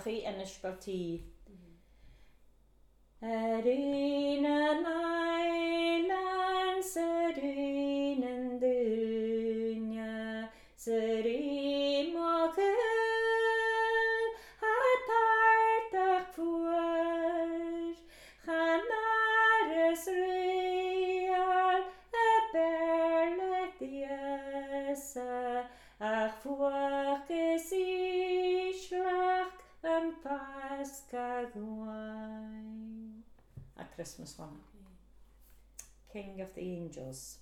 Diolch yn ysboti. Yr un yn ailan, sy'r un yn ddynia, sy'r un mogel, a tart a'ch pŵr, chanar ys real, y berlet iesa, a'ch fwach ys islach, yn Pasca gwain. A Christmas one. King of the Angels.